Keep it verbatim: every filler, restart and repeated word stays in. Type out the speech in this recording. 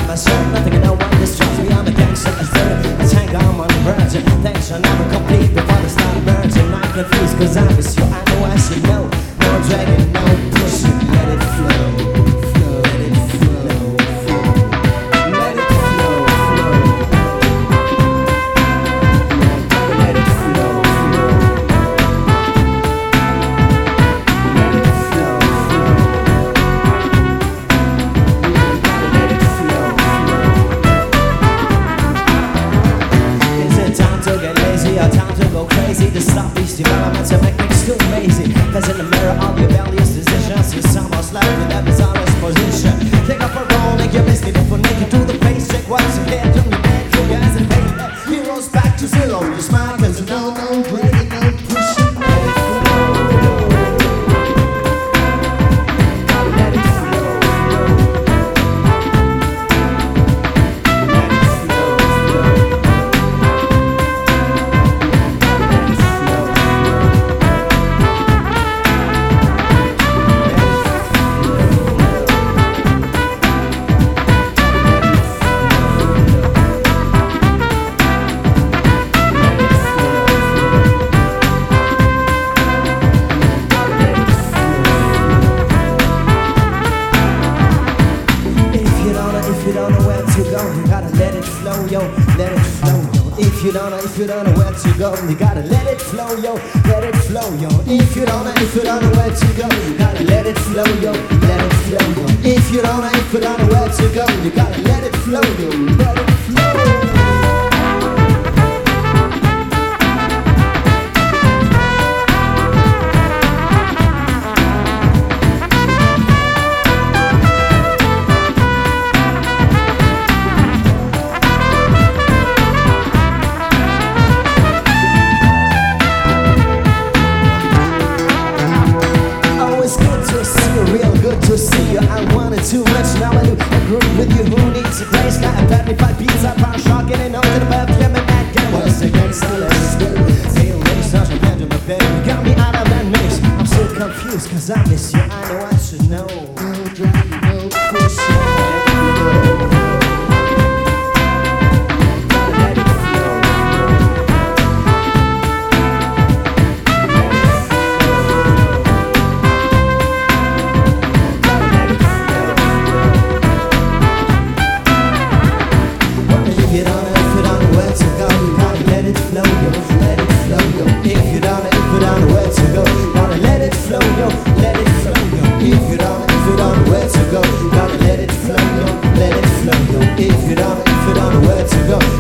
myself, nothing and no one distracts me. I'm a gangster, a spirit, a tank, I'm on the virgin. Things are never complete before they start merging. I'm confused cause I miss you, I know I should know. No dragging, no pushing, let it flow. Time to go crazy, to stop these developments and make things too lazy. Cause in the mirror of your rebellious decisions, you're almost left with that bizarre position. Take up a role, make your mistake before naked to the face. Check what's ahead, turn your back, you guys and pay. Heroes back to zero, you smile cause you know no breaking, no pushing. If you don't know where to go, you gotta let it flow, yo, let it flow, yo. If you don't know, if you don't know where to go, you gotta let it flow, yo, let it flow, yo. If you don't know, if you don't know where to go, you gotta let it flow, yo, let it flow, yo. If you don't know, if you don't know where to go, you gotta let it flow, yo, let it flow. Real good to see you. I wanted too much, now I do agree with you. Who needs a place? Got a battery five beats up, I'm shocking and over the bathroom and that guy was against the let's do. Feel like such a pendulum, baby. You got me out of that mix. I'm so confused cause I miss you. I know I should know. No driving, no pushing. If you don't know, if you don't know where to go, you gotta let it flow, yo, let it flow, yo. If you don't know, if you don't know where to go, you gotta let it flow, yo, let it flow, yo. If you don't know, if you don't know where to go, you gotta let it flow, yo, let it flow, yo. If you don't know, if you don't know where to go.